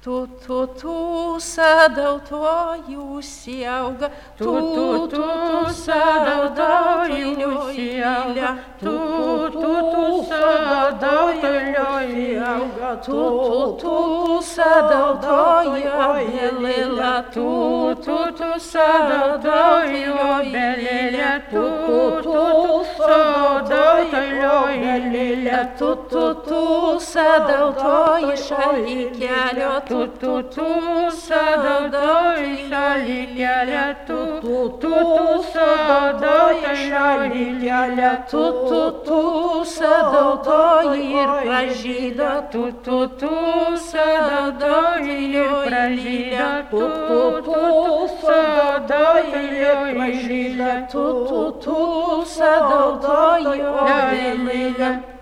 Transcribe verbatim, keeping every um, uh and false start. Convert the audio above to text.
Tu, tu, tu, sadautojų siauga, tu, tu, tu, sadautojų siauga, tu, tu, tu, sadautojų siauga, tu, tu, tu, sadautojų belėlė, tu, tu, tu, sadautojų belėlė, tu, tu, tu, sadautojų belėlė, tu, tu, tu, sadautojų šalį kelio, tu, tu, tu, sadautojų šalį kelio, tu, tu, tu, sadautojų šalį kelio, tu, tu, tu, sadautojų ir pražydo, tu, tu, tu, sadautojų ir pražydo, tu, tu, tu, sadautojų ir pražydo, tu, tu, tu, sadautojų belėlė.